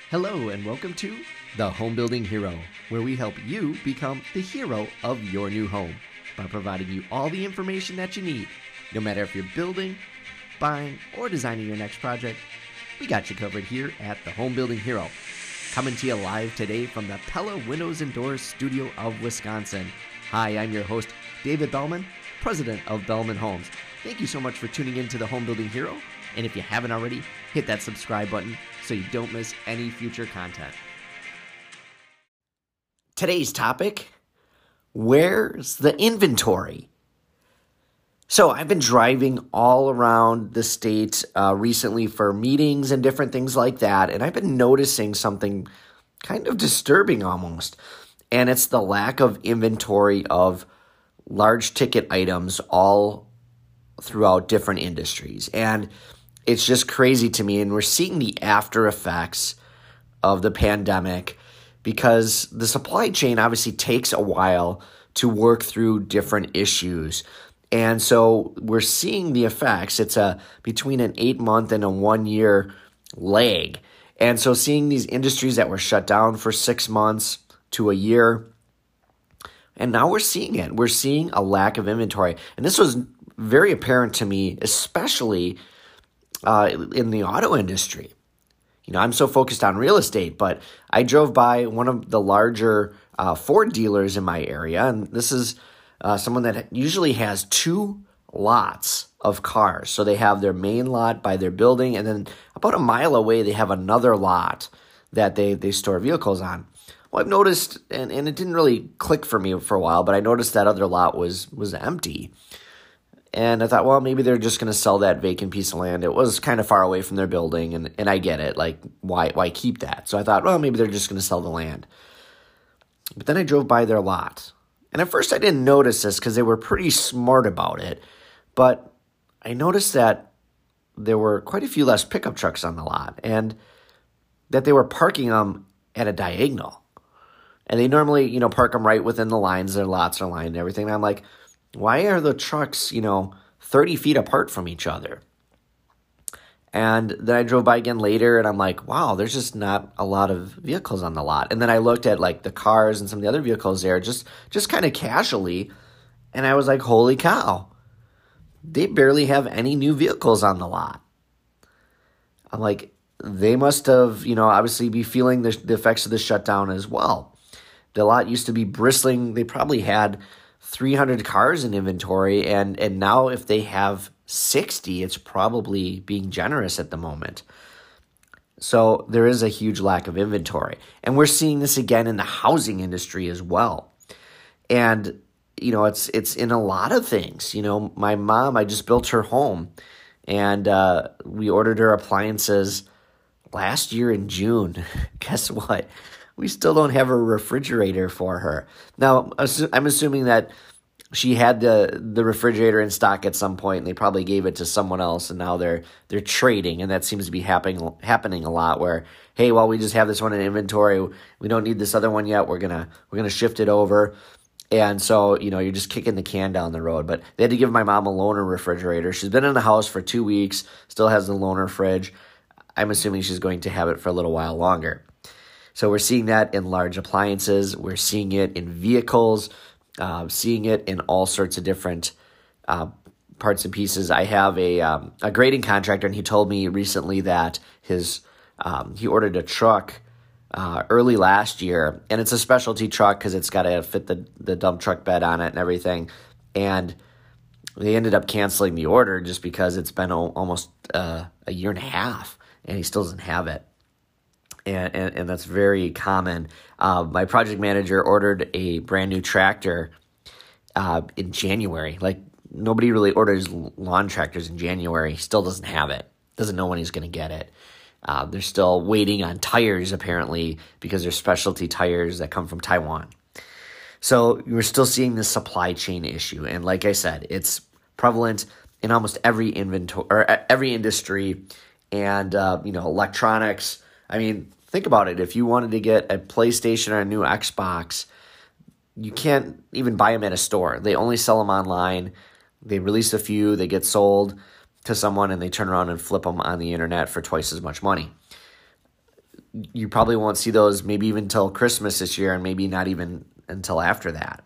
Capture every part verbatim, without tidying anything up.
Hello and welcome to The Home Building Hero, where we help you become the hero of your new home by providing you all the information that you need. No matter if you're building, buying, or designing your next project, we got you covered here at The Home Building Hero. Coming to you live today from the Pella Windows and Doors studio of Wisconsin. Hi, I'm your host, David Bellman, president of Bellman Homes. Thank you so much for tuning in to The Home Building Hero. And if you haven't already, hit that subscribe button so you don't miss any future content. Today's topic, where's the inventory? So I've been driving all around the state uh, recently for meetings and different things like that, and I've been noticing something kind of disturbing almost, and it's the lack of inventory of large ticket items all throughout different industries. And it's just crazy to me, and we're seeing the after effects of the pandemic because the supply chain obviously takes a while to work through different issues. And so we're seeing the effects. It's a between an eight-month and a one-year lag. And so seeing these industries that were shut down for six months to a year, and now we're seeing it. We're seeing a lack of inventory. And this was very apparent to me, especially Uh, in the auto industry. You know, I'm so focused on real estate, but I drove by one of the larger uh, Ford dealers in my area, and this is uh, someone that usually has two lots of cars. So they have their main lot by their building, and then about a mile away, they have another lot that they, they store vehicles on. Well, I've noticed, and, and it didn't really click for me for a while, but I noticed that other lot was was empty. And I thought, well, maybe they're just going to sell that vacant piece of land. It was kind of far away from their building, and, and I get it. Like, why why keep that? So I thought, well, maybe they're just going to sell the land. But then I drove by their lot. And at first I didn't notice this because they were pretty smart about it. But I noticed that there were quite a few less pickup trucks on the lot, and that they were parking them at a diagonal. And they normally, you know, park them right within the lines. Their lots are lined and everything. And I'm like, why are the trucks, you know, thirty feet apart from each other? And then I drove by again later, and I'm like, wow, there's just not a lot of vehicles on the lot. And then I looked at, like, the cars and some of the other vehicles there just, just kind of casually, and I was like, holy cow. They barely have any new vehicles on the lot. I'm like, they must have, you know, obviously be feeling the, the effects of the shutdown as well. The lot used to be bristling. They probably had three hundred cars in inventory, and and now if they have sixty, it's probably being generous at the moment. So there is a huge lack of inventory. And we're seeing this again in the housing industry as well. And, you know, it's it's in a lot of things. You know, my mom, I just built her home, and uh, we ordered her appliances last year in June. Guess what? We still don't have a refrigerator for her. Now, I'm assuming that she had the the refrigerator in stock at some point, and they probably gave it to someone else, and now they're they're trading, and that seems to be happening happening a lot. Where, hey, well, we just have this one in inventory. We don't need this other one yet. We're gonna we're gonna shift it over, and so you know you're just kicking the can down the road. But they had to give my mom a loaner refrigerator. She's been in the house for two weeks, still has the loaner fridge. I'm assuming she's going to have it for a little while longer. So we're seeing that in large appliances. We're seeing it in vehicles, uh, seeing it in all sorts of different uh, parts and pieces. I have a um, a grading contractor, and he told me recently that his um, he ordered a truck uh, early last year, and it's a specialty truck because it's got to fit the, the dump truck bed on it and everything. And they ended up canceling the order just because it's been o- almost uh, a year and a half, and he still doesn't have it. And, and, and that's very common. Uh, my project manager ordered a brand new tractor uh, in January. Like, nobody really orders lawn tractors in January. He still doesn't have it. Doesn't know when he's going to get it. Uh, they're still waiting on tires, apparently, because they're specialty tires that come from Taiwan. So we're still seeing this supply chain issue. And like I said, it's prevalent in almost every inventory or every industry. And, uh, you know, electronics. I mean, think about it. If you wanted to get a PlayStation or a new Xbox, you can't even buy them at a store. They only sell them online. They release a few, they get sold to someone, and they turn around and flip them on the internet for twice as much money. you probably won't see those maybe even until Christmas this year, and maybe not even until after that.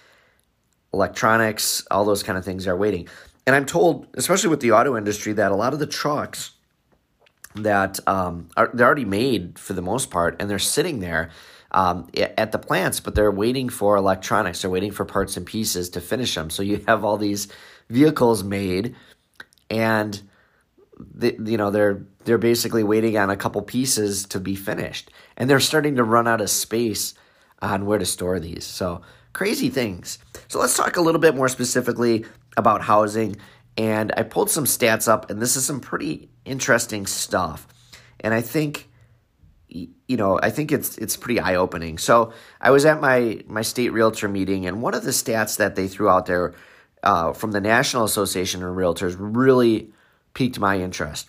Electronics, all those kind of things are waiting. And I'm told, especially with the auto industry, that a lot of the trucks that um, are they're already made for the most part, and they're sitting there um, at the plants, but they're waiting for electronics. They're waiting for parts and pieces to finish them. So you have all these vehicles made, and they, you know they're they're basically waiting on a couple pieces to be finished, and they're starting to run out of space on where to store these. So crazy things. So let's talk a little bit more specifically about housing. And I pulled some stats up, and this is some pretty interesting stuff. And I think, you know, I think it's it's pretty eye-opening. So I was at my my state realtor meeting, and one of the stats that they threw out there uh, from the National Association of Realtors really piqued my interest.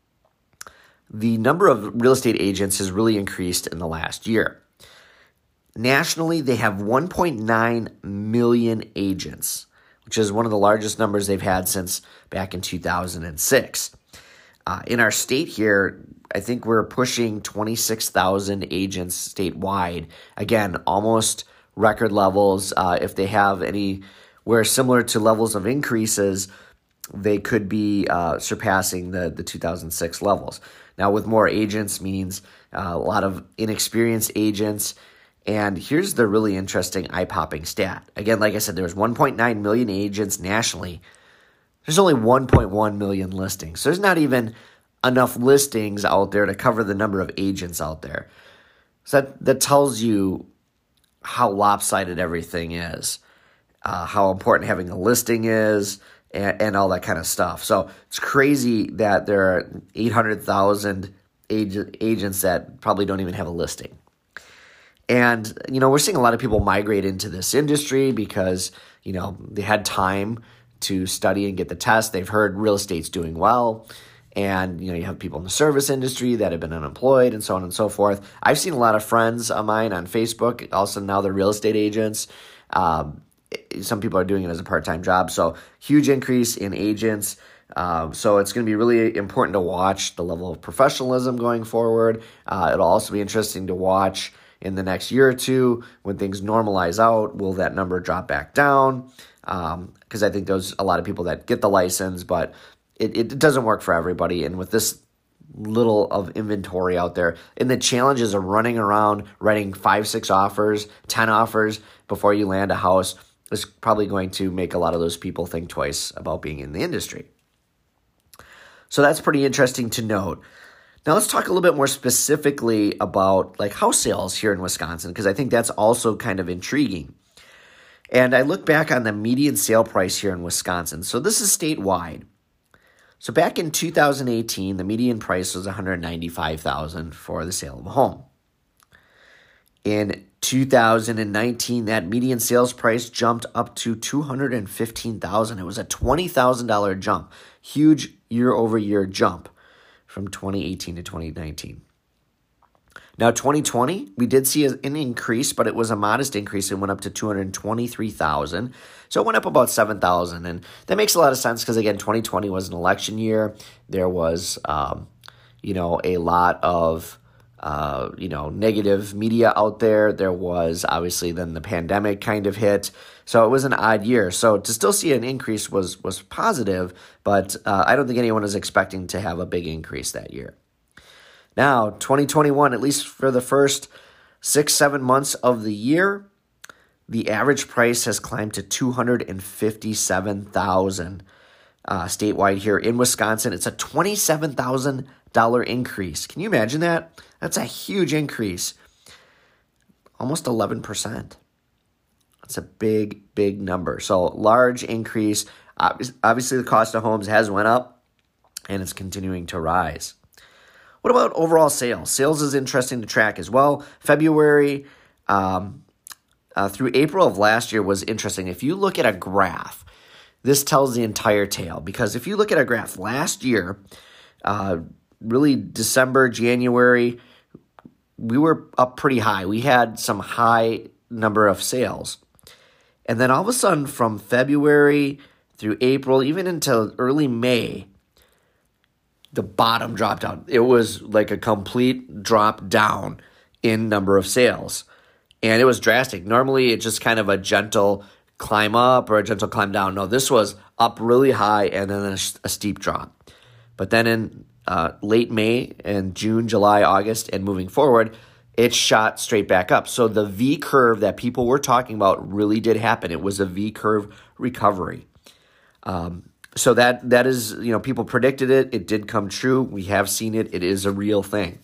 The number of real estate agents has really increased in the last year. Nationally, they have one point nine million agents, which is one of the largest numbers they've had since back in two thousand six. Uh, in our state here, I think we're pushing twenty-six thousand agents statewide. Again, almost record levels. Uh, if they have anywhere similar to levels of increases, they could be uh, surpassing the, the two thousand six levels. Now, with more agents means uh, a lot of inexperienced agents. And here's the really interesting, eye-popping stat. Again, like I said, there's one point nine million agents nationally. There's only one point one million listings. So there's not even enough listings out there to cover the number of agents out there. So that, that tells you how lopsided everything is, uh, how important having a listing is, and, and all that kind of stuff. So it's crazy that there are eight hundred thousand ag- agents that probably don't even have a listing. And, you know, we're seeing a lot of people migrate into this industry because, you know, they had time to study and get the test. They've heard real estate's doing well. And, you know, you have people in the service industry that have been unemployed and so on and so forth. I've seen a lot of friends of mine on Facebook. Also, now they're real estate agents. Um, some people are doing it as a part-time job. So huge increase in agents. Um, so it's going to be really important to watch the level of professionalism going forward. Uh, it'll also be interesting to watch in the next year or two, when things normalize out, will that number drop back down? Because um, I think there's a lot of people that get the license, but it, it doesn't work for everybody. And with this little of inventory out there, and the challenges of running around, writing five, six offers, ten offers before you land a house, is probably going to make a lot of those people think twice about being in the industry. So that's pretty interesting to note. Now let's talk a little bit more specifically about like house sales here in Wisconsin, because I think that's also kind of intriguing. And I look back on the median sale price here in Wisconsin. So this is statewide. So back in two thousand eighteen, the median price was one hundred ninety-five thousand dollars for the sale of a home. In two thousand nineteen, that median sales price jumped up to two hundred fifteen thousand dollars. It was a twenty thousand dollars jump, huge year-over-year jump from twenty eighteen to twenty nineteen. Now, twenty twenty, we did see an increase, but it was a modest increase. It went up to two hundred twenty-three thousand. So it went up about seven thousand. And that makes a lot of sense because, again, twenty twenty was an election year. There was, um, you know, a lot of, uh, you know, negative media out there. There was, obviously, then the pandemic kind of hit. So it was an odd year. So to still see an increase was was positive, but uh, I don't think anyone is expecting to have a big increase that year. Now, twenty twenty-one, at least for the first six, seven months of the year, the average price has climbed to two hundred fifty-seven thousand dollars uh, statewide here in Wisconsin. It's a twenty-seven thousand dollars increase. Can you imagine that? That's a huge increase. Almost eleven percent. That's a big, big number. So large increase. Obviously, the cost of homes has went up, and it's continuing to rise. What about overall sales? Sales is interesting to track as well. February um, uh, through April of last year was interesting. If you look at a graph, this tells the entire tale. Because if you look at a graph last year, uh, really December, January, we were up pretty high. We had some high number of sales. And then all of a sudden from February through April, even until early May, the bottom dropped out. It was like a complete drop down in number of sales. And it was drastic. Normally, it's just kind of a gentle climb up or a gentle climb down. No, this was up really high and then a, a steep drop. But then in uh, late May and June, July, August, and moving forward, it shot straight back up. So the V curve that people were talking about really did happen. It was a V curve recovery. Um, so that that is, you know, people predicted it. It did come true. We have seen it. It is a real thing.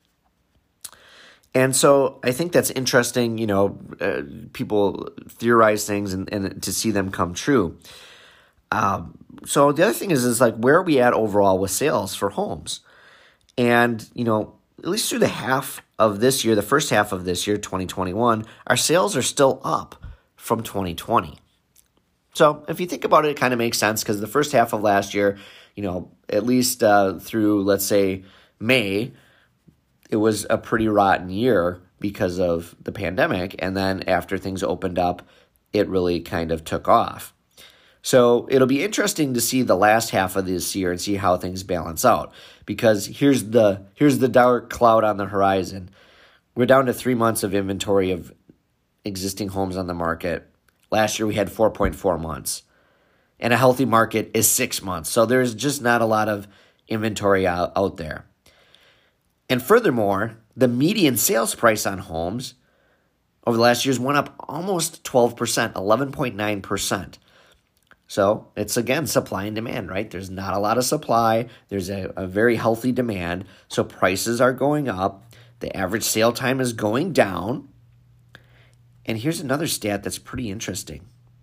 And so I think that's interesting, you know, uh, people theorize things and, and to see them come true. Um, so the other thing is, is like, where are we at overall with sales for homes? And, you know, at least through the half of this year, the first half of this year, twenty twenty-one, our sales are still up from twenty twenty. So if you think about it, it kind of makes sense because the first half of last year, you know, at least uh, through, let's say, May, it was a pretty rotten year because of the pandemic. And then after things opened up, it really kind of took off. So it'll be interesting to see the last half of this year and see how things balance out. Because here's the here's the dark cloud on the horizon. We're down to three months of inventory of existing homes on the market. Last year we had four point four months. And a healthy market is six months. So there's just not a lot of inventory out, out there. And furthermore, the median sales price on homes over the last years went up almost twelve percent, eleven point nine percent. So it's, again, supply and demand, right? There's not a lot of supply. There's a, a very healthy demand. So prices are going up. The average sale time is going down. And here's another stat that's pretty interesting.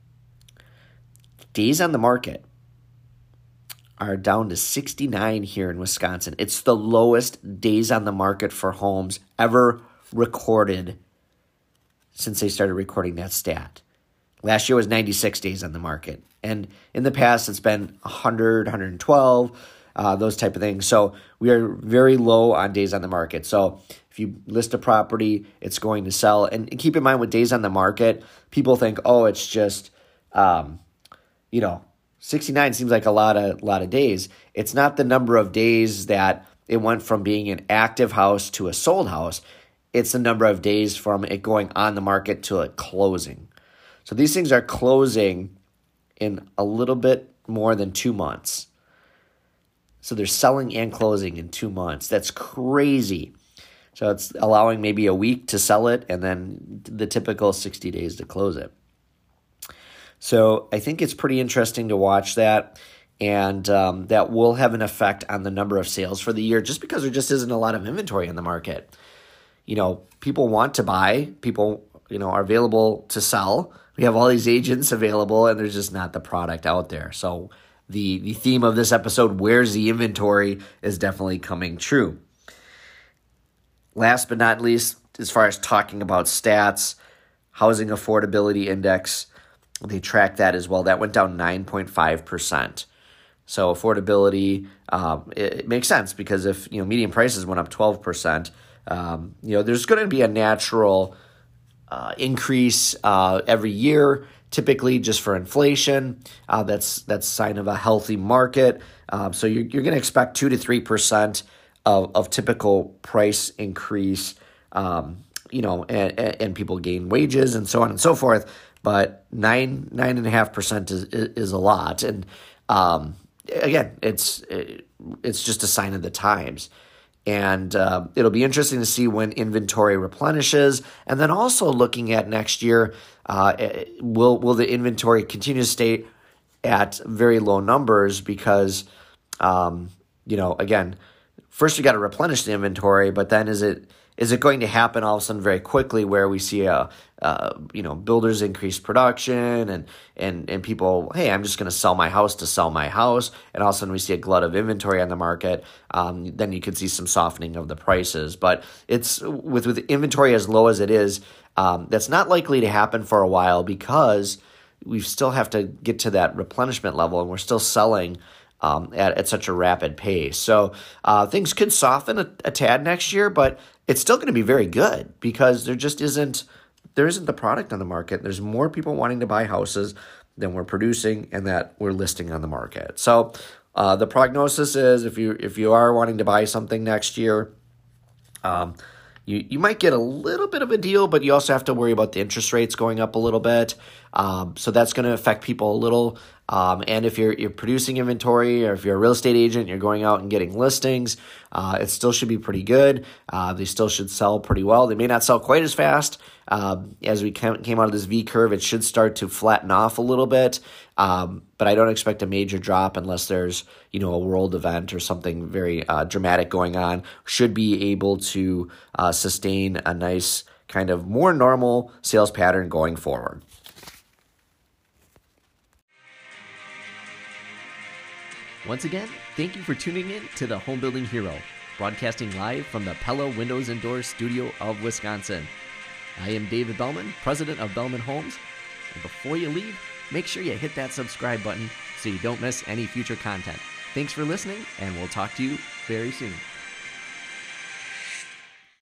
Days on the market are down to sixty-nine here in Wisconsin. It's the lowest days on the market for homes ever recorded since they started recording that stat. Last year was ninety-six days on the market. And in the past, it's been one hundred, one hundred twelve, uh, those type of things. So we are very low on days on the market. So if you list a property, it's going to sell. And keep in mind with days on the market, people think, oh, it's just, um, you know, sixty-nine seems like a lot of lot of days. It's not the number of days that it went from being an active house to a sold house. It's the number of days from it going on the market to it closing. So these things are closing in a little bit more than two months. So they're selling and closing in two months. That's crazy. So it's allowing maybe a week to sell it and then the typical sixty days to close it. So I think it's pretty interesting to watch that, and um, that will have an effect on the number of sales for the year just because there just isn't a lot of inventory in the market. You know, people want to buy, people, you know, are available to sell. We have all these agents available, and there's just not the product out there. So the, the theme of this episode, where's the inventory, is definitely coming true. Last but not least, as far as talking about stats, Housing Affordability Index, they track that as well. That went down nine point five percent. So affordability, um, it, it makes sense because if, you know, median prices went up twelve percent, um, you know, there's going to be a natural uh, increase uh, every year, typically just for inflation. Uh, that's that's a sign of a healthy market. Um, so you're, you're going to expect two to three percent of, of typical price increase, um, you know, and, and people gain wages and so on and so forth. But nine nine and a half percent is is a lot, and um, again, it's it's just a sign of the times, and uh, it'll be interesting to see when inventory replenishes, and then also looking at next year, uh, will will the inventory continue to stay at very low numbers because, um, you know, again, first you got to replenish the inventory, but then is it Is it going to happen all of a sudden very quickly where we see a, uh, you know, builders increase production and and and people, hey, I'm just going to sell my house to sell my house, and all of a sudden we see a glut of inventory on the market, um, then you could see some softening of the prices. But it's with with inventory as low as it is, um, that's not likely to happen for a while because we still have to get to that replenishment level, and we're still selling um, at at such a rapid pace. So uh, things could soften a, a tad next year, but it's still going to be very good because there just isn't there isn't the product on the market. There's more people wanting to buy houses than we're producing and that we're listing on the market. So uh, the prognosis is if you if you are wanting to buy something next year, um, you you might get a little bit of a deal, but you also have to worry about the interest rates going up a little bit. Um, so that's going to affect people a little. Um, and if you're you're producing inventory, or if you're a real estate agent, you're going out and getting listings, uh, it still should be pretty good. Uh, they still should sell pretty well. They may not sell quite as fast. Um, as we came, came out of this V curve, it should start to flatten off a little bit. Um, but I don't expect a major drop unless there's, you know, a world event or something very uh, dramatic going on. Should be able to uh, sustain a nice kind of more normal sales pattern going forward. Once again, thank you for tuning in to the Home Building Hero, broadcasting live from the Pella Windows and Doors studio of Wisconsin. I am David Bellman, president of Bellman Homes. And before you leave, make sure you hit that subscribe button so you don't miss any future content. Thanks for listening, and we'll talk to you very soon.